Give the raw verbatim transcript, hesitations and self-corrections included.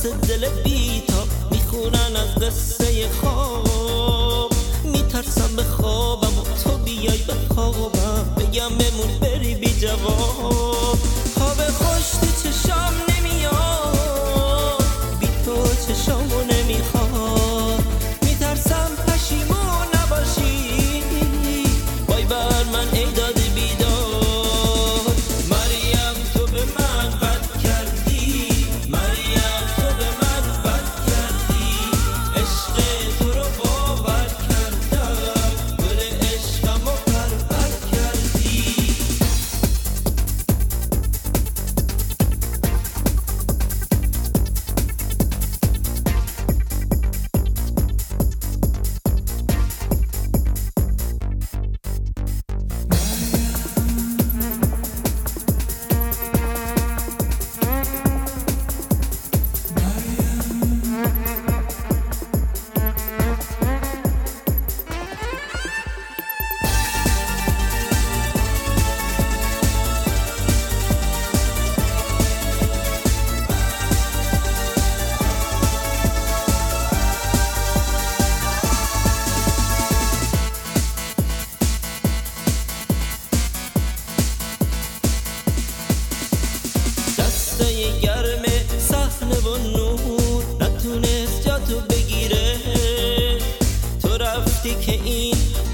واسه دل بیتاب میخونن از قصه خواب. میترسم به خوابم و تو بیای به خوابم، بگم بمون بری بی جواب. خواب خوش تو چشام نمیاد، بی تو چشامو نمیخواد. میترسم پشیمون نباشی، وای بر من ای داد بیدار. مریم تو به من بد کردی، مریم تو به من بد کردی. عشق تو رو باور کردم، گل عشقمو پرور کردی. دستای گرم صحنه و نور نتونست جاتو بگیره. تو رفتی که این